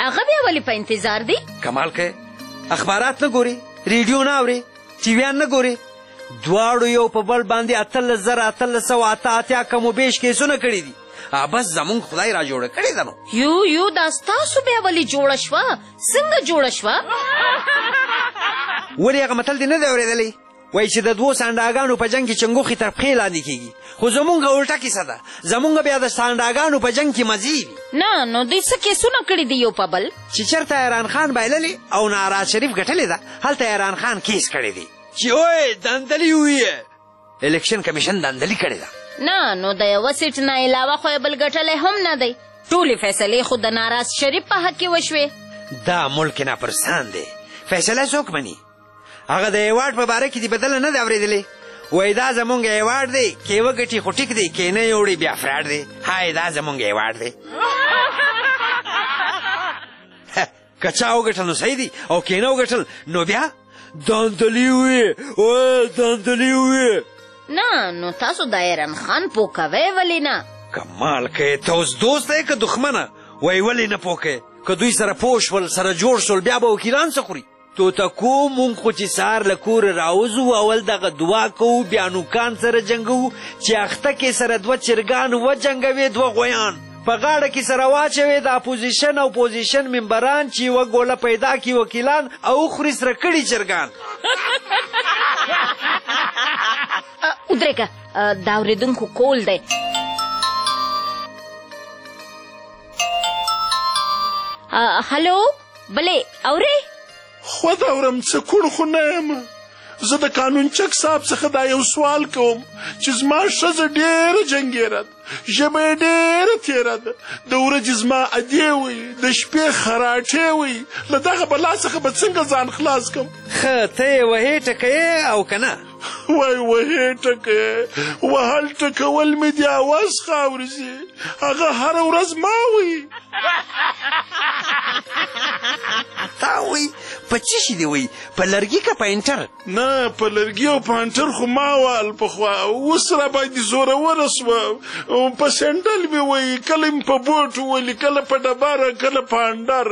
هغه بیا ولې په انتظار دی؟ کمال کوي اخبارات نه ګوري، ریډیو نه اوري، ټیویان نه ګوري. دواړو یو په بل باندې 18,1888 کم و بیش کیسونه کړي دي. بس زمونږ خدای را جوړه کړې ده. نو یو دا ستاسو بیا ولې جوړه شوه؟ څنګه جوړه شوه؟ ولې هغه متل دې نه دی اورېدلی؟ وایي چې د 2 سانډاګانو په جنګ کې چنګوښې تر پښې لاندې کېږي، خو زمونږ الټه کیسه ده. زمونږ بیا د سانډاګانو په جنګ کې مزې وي. نه نو دوی څه کیسونه کړي دي یو په بل؟ چې چېرته ایران خان بایللې او ناراز شریف ګټلې ده، هلته ایران خان کیس کړی دی چې اوی داندلي ویې الیکشن کمیشن داندلي کړې ده. نه نو د یوه سیټ نه علاوه خو یې بل ګټلی هم نه دی. ټولې فیصلې خو د ناراز شریف په حق کې وشوې. دا ملک ناپرسان دی، فیصله څوک مني؟ هغه د ایوارډ په باره کې دې بدله نه دی اورېدلی. وایي دا زمونږ ایوارډ دی، کې وګټي خو ټیک دی، کې نه یوړي بیا فراډ دی. های دا زمونږ ایوارډ دی. که چا وګټل نو صحیح دي، او کې نه وګټل نو بیا داندلي وي داندلي وي. نه نو تاسو د ایران خان پوکوئ ولې نه؟ کمال کوي ته اوس دوست دی که دښمنه؟ وایي ولې نه پوکئ؟ که دوی سره پوه شول سره جوړ شول بیا به وکیلان څه خوري؟ توتکو مونږ خو چې سهار له کوره راوځو اول دغه دعا کوو، بیا نوکان سره جنګوو چې اخته کې سره 2 چرګان وجنګوي 2 غویان په غاړه کې سره واچوي د اپوزیشن او پوزیشن ممبران چې یوه ګوله پیدا کړي وکیلان او وخوري سره کړي چرګان. ودرېږه دا اورېدونکو کول دی. هلو بلې اورې؟ خود اورم څه کوڼ خو نه یم. زه د قانون چک صاحب څخه دا یو سوال کوم چې زما ښځه ډېره جنګېره ده، ژبه یې ډېره تېره ده، د ورځې زما ادې وي، د شپې خراټې وي. له دغه بلا څخه به څنګه ځان خلاص کړم؟ ښه ته یې وهې ټکوې او که نه؟ وای وهې ټکوې وهل ټکول مې د اواز خاورې ځي، هغه هره ورځ ما وي. تا وی په څه شي دی وی؟ په لرګي که په انټر؟ نه په لرګي او په انټر خو ما وال پخوا، اوس را باندې زوروره سوه. په سینډل مې وی، کله مې په بوټ ولي، کله په ډبره، کله په انډر.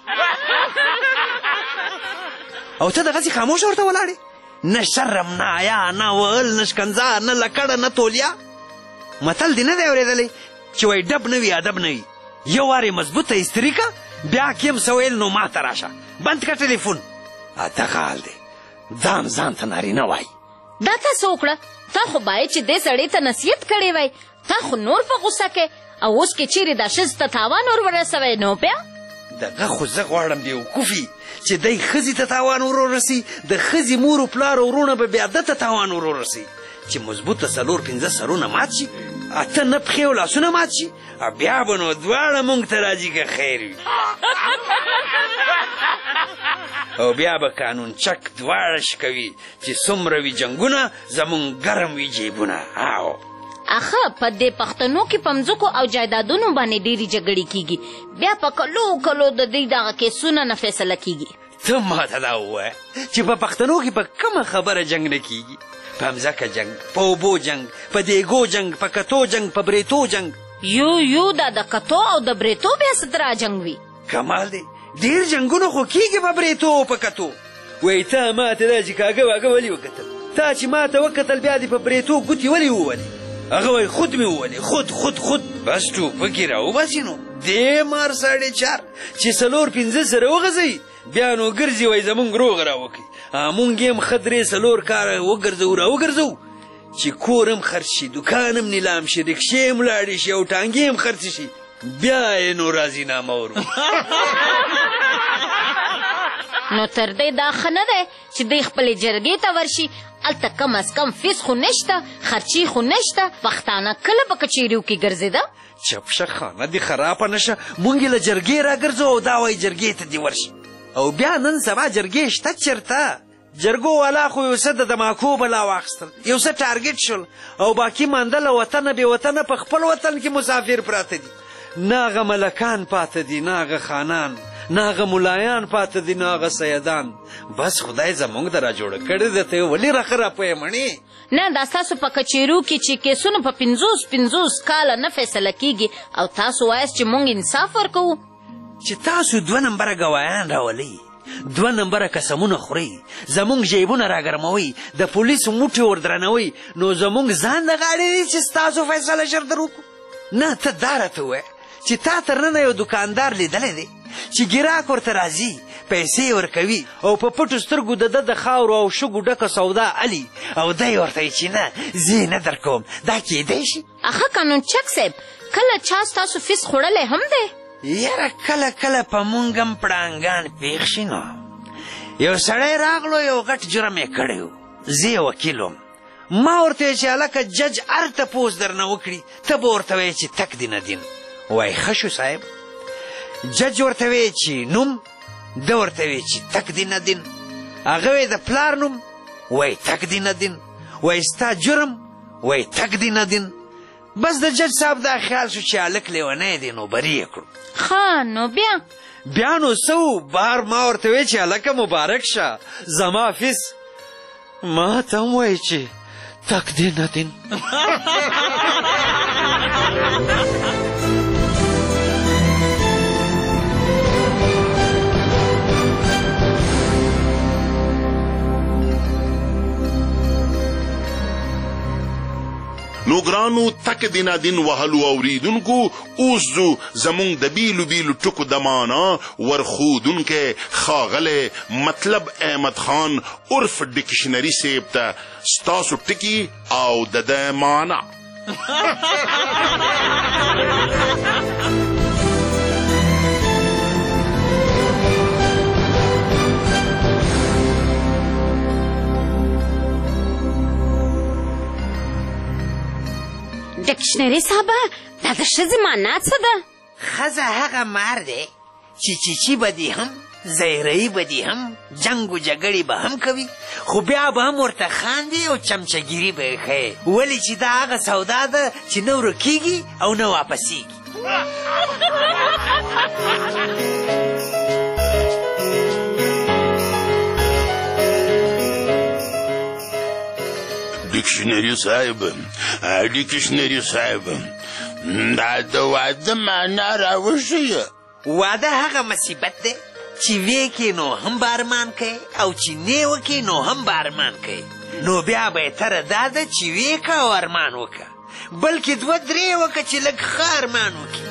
او ته دغسې خاموشه ورته ولاړې؟ نه شرم نه حیا نه وهل نه شکنځا نه لکړه نه تولیا. متل دې نه دی اورېدلی چې وایي ډب نه وي ادب نه وي؟ یو وارې مضبوطه استري که بیا کیم څه ویل نو ما ته راشه، بند که ټلیفون. دغه حال دی، ځان ځان ته نارینه وایي. دا تاسو وکړه، تا خو باید چې دې سړي ته نصیحت کړی وای. تا خو نور په غوسه کې او اوس کې چیرې دا ښځې ته تاوان ور ورسوی نو بیا؟ دغه خو زه غواړم بېوقوفي چې دی ښځې ته تاوان ور ورسي، د ښځې مور و پلار او وروڼه به بیا ده ته تاوان ور ورسي چې مضبوطه 4-5 سرونه مات شي، 8-9 پښې او لاسونه مات شي، بیا به نو دواړه مونږ ته راځي که خیر وي. او بیا به قانون چک دواړه شکوي چې څومره وي جنګونه زمونږ ګرم وي جیبونه. او اخه په دې پښتنو کې په مځکو او جایدادونو باندې ډېرې جګړې کیږي، بیا په کلو کلو د دوی دغه کیسونه نه فیصله کیږي. ته ماته دا ووایه چې په پښتنو کې په کومه خبره جنګ نه کیږي؟ په مځکه جنګ، په اوبو جنګ، په دیګو جنګ، په کتو جنګ، په بریتو جنګ. یو دا د کتو او د بریتو بیا سترا جنګ وي. کمال دی، ډېر جنګونه خو کیږي په بریتو او په کتو. وایي تا ماته دا چې کاږه واږه ولې وکتل؟ تا چې ماته وکتل بیا دې په بریتو ګوتې ولې وولې؟ هغه وایي خود مې وولې، خود بس ټوپکې راوباسي نو دې مار 4.5 چې 4-5 سره وغځوي بیا نو ګرځي وایي زمونږ روغ راوکړي. مونږ یې هم ښه 3-4 کاره راوګرځو چې کور هم خرڅ شي، دوکان هم نیلام شي، رکشې هم لاړې شي او ټانګې هم خرڅ شي، بیا یې نو راضینامه ورو. نو تر دې دا ښه نه دی چې دوی خپلې جرګې ته ورشي، هلته کم از کم فیس خو نشته، خرچي خو نشته. پښتانه کله په کچېریو کې ګرځېده؟ چپ شه خانه دې خرابه نه شه، مونږ یې له جرګې راګرځو او دا وایي جرګې ته دې ورشي. او بیا نن سبا جرګې شته چېرته؟ جرګو والا خو یو څه د دماکو بلا واخیستل، یو څه ټارګېټ شول او باقي مانده له وطنه بې وطنه په خپل وطن کې مسافر پراته دي. نه هغه ملکان پاته دي، نه هغه خانان، نه هغه ملایان پاته دي، نه هغه سیدان. بس خدای زمونږ د راجوړه کړې ده، ته یې ولې راښه راپویې مڼې؟ نه دا ستاسو په کچېرو کې چې کیسونه په 50 کاله نه فیصله کیږي او تاسو وایاست چې مونږ انصاف ورکوو. چې تاسو 2 نمبره ګوايان راولئ 2 نمبره قسمونه خورئ زمونږ جیبونه راګرموئ د پولیسو موټې وردرنوئ نو زمونږ ځان د غاړې دی چې ستاسو فیصله ژر در وکړو نه ته دا راته ووایه چې تا تر ننه یو دکاندار لیدلی دی چې ګیراک ورته راځي پیسې ورکوي او په پټو سترګو د ده د خاورو او شګو ډکه سودا علي او دی ورته وایي چې نه زه یې نه در کوم دا کیدی شي اخه قانونچک صاحب کله چا ستاسو فیس خوړلی هم دی یاره کله کله په مونږ هم پړانګان پېښ شي نو یو سړی راغلو یو غټ جرم یې کړی و زه یې وکیل وم ما ورته ویل چې هلکه جج هر تپوس درنه وکړي ته به ورته وایې چې تک دینه دین وایي ښه شو صاحب جج ورته وایي چې نوم ده ورته وایي چې تک دینه دین هغه وایي د پلار نوم وایي تک دینه دین وایي ستا جرم وایي تک دینه دین بس د جج صاحب دا خیال شو چې هلک لیونی دی نو بری یې کړو ښه نو بیا نو څه بهر ما ورته وایي چې هلکه مبارک شه زما فیس ما ته هم وایي چې تک دینه دین نو ګرانو تک دینا دین وهلو اوریدونکو اوس ځو زمونږ د بیلو بیلو ټکو د معنا ورښودونکی ښاغلی مطلب احمد خان عرف ډکشنري صاحب ته ستاسو ټکي او د ده معنا ډکشنري صاحبه دا د ښځې معنا څه ده ښځه هغه مار دی چې چیچي به دي هم زیرهی به دي هم جنګ و جګړې به هم کوي خو بیا به هم ورته خاندي او چمچهګیري به یې ښیي ولې چې دا هغه سودا ده چې نه ورکېږي او نه واپسېږي ډکشنري صاحب دا د واده معنا راوښیه واده هغه مصیبت دی چې وې کې نو هم بارمان کوي او چې نه وکړي نو هم بارمان کوي نو بیا بهتره دا ده چې وې که او ارمان وکړه بلکې 2-3 وکړه چې لږ ښه ارمان وکړي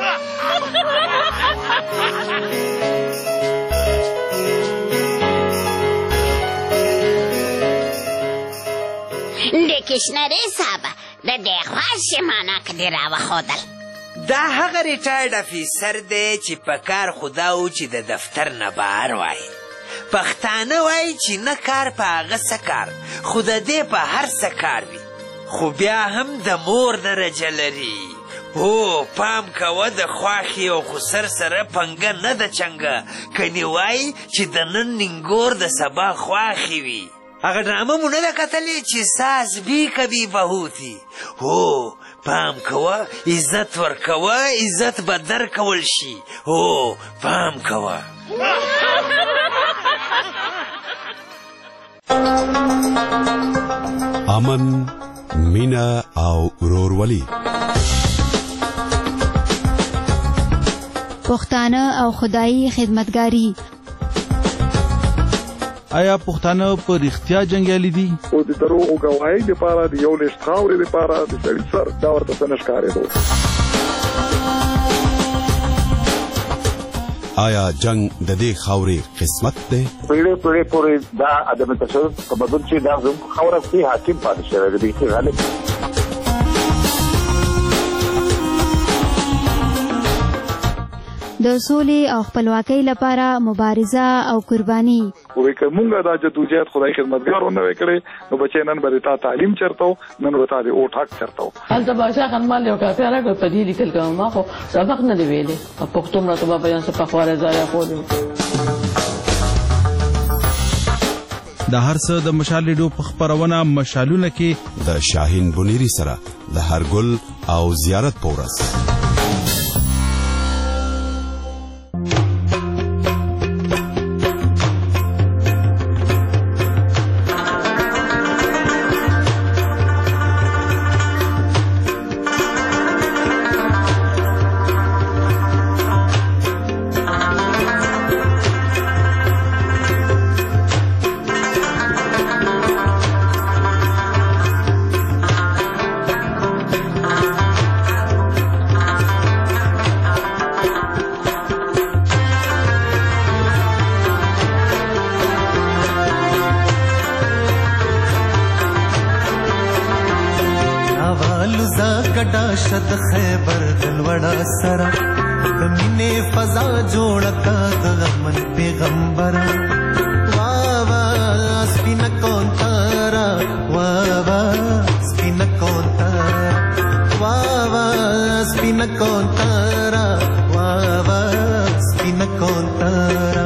ډکشنري صاحبه د دې خواشې معنا که دې راوښودل دا هغه ریټایرډ افیسر دی چې په کار خو دا و چې د دفتر نه بهر وایي پښتانه وایي چې نه کار په هغه څه کار خو د دې په هر څه کار وي خو بیا هم د مور درجه لري هو پام کوه د خواښې او خسر سره پنګه نه ده چنګه کنې وایي چې د نن نینګور د سبا خواښې وي هغه ډرامه مو نه ده کتلې چې ساس بی کبھی بهوتی هو پام کوه عزت ورکوه عزت به در کول شي هو پام کوه امن مینا او ورورولي پښتانه او خدایي خدمتګاری آیا پښتانه په رښتیا جنګیالي دي او د دروغو ګواهۍ لپاره د یو لیست خاورې لپاره د سړي سر دا ورته څه نه ښکارېدو آیا جنگ د دې خاورې قسمت دی پیړۍ پورې دا عدم تشدد تمدن چې دا زموږ خاوره کې حاکم پاتې شوی دی غالب د سولې او خپلواکۍ لپاره مبارزه او قرباني وې که مونږ دا جدوجہد خدای خدمتګارو نه وکړي نو بچي نن به تا تعلیم چرته نن به تا د اوټ حق چرته هلته بادشاه خان مال یو کافي راکړ په دې لیکل کوم ما خو سبق نه دی ویلې پښتو مراته بابا یان څه په خواره ځای خو دی د هر څه د مشال لیډو په خبرونه مشالونه کې د شاهین بنيري سره د هرګل او زیارت پورس ګډا شد خیبر دلوړا سره د مینې فضا جوړه کا د غمن پیغمبر وا وا سپین کونتارا وا وا سپین کونتارا وا وا سپین کونتارا وا وا سپین کونتارا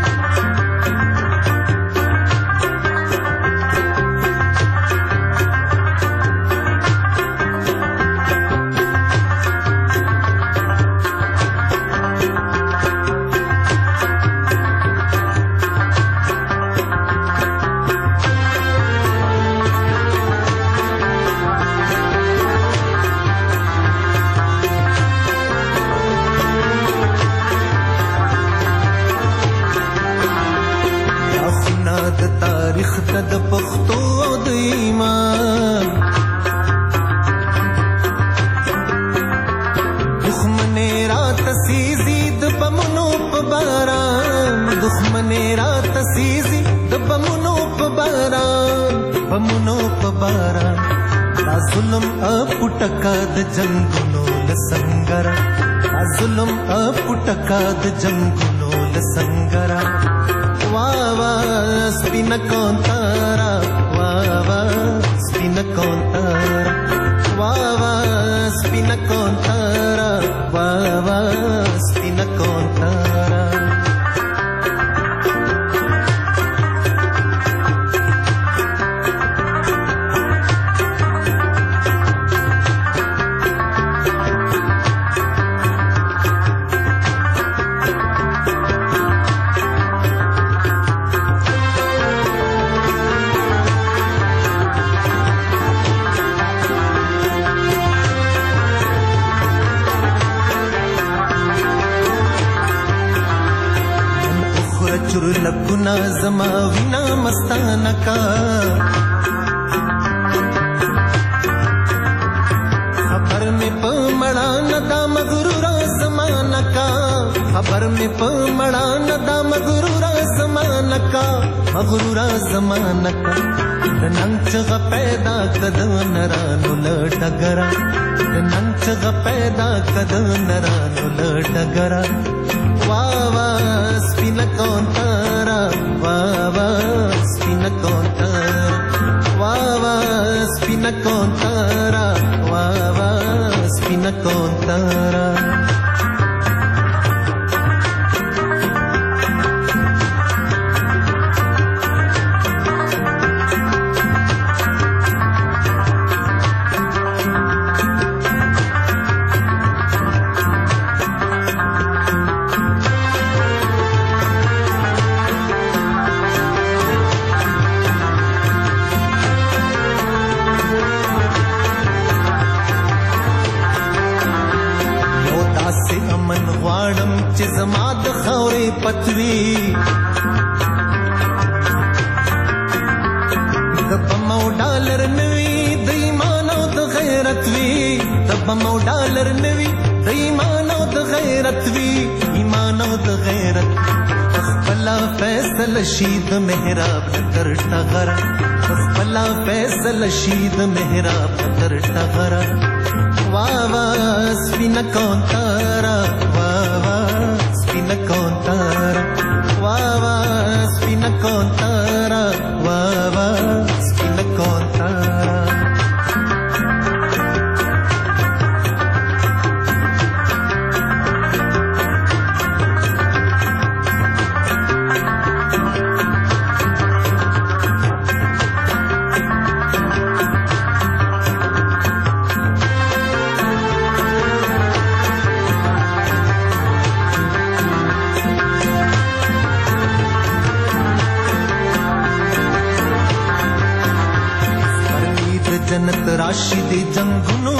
تاریخ د پښتو د ایمان دښمنې رات سیزي د بمونو په باران دښمنې رات سیزي د بمونو په باران بمونو په باران دا ظلم اپټکا د جنگونو لسنګرا دا ظلم اپټکا د جنگونو لسنګرا وا وا سپین کونتارا وا وا سپین کونتارا وا وا سپین کونتارا وا وا سپین کونتارا لکنا زما وینا مستانه کا خبر میں پمڑا ندا مغرورا زمانہ کا خبر میں پمڑا ندا مغرورا زمانہ کا مغرورا زمانہ کا ننچغ پیدا کد نرانو لډګرا ننچغ پیدا کد نرانو لډګرا وا وا سپین کونتارا وا وا سپین کونتارا وا وا سپین کونتارا وا وا سپین کونتارا چې زما د خورې پتوي د بم او ډالر نوي د ایمان او د غیرت وي د بم او ډالر نوي د ایمان او د غیرت وي ایمان او د غیرت خپلا فیصل شید محراب تر ټغرا خپلا فیصل شید محراب تر ټغرا وا وا سپین کونتارا وا وا سپین کونتارا وا وا سپین کونتارا وا وا سپین کونتارا جنت راشي دي جنگونو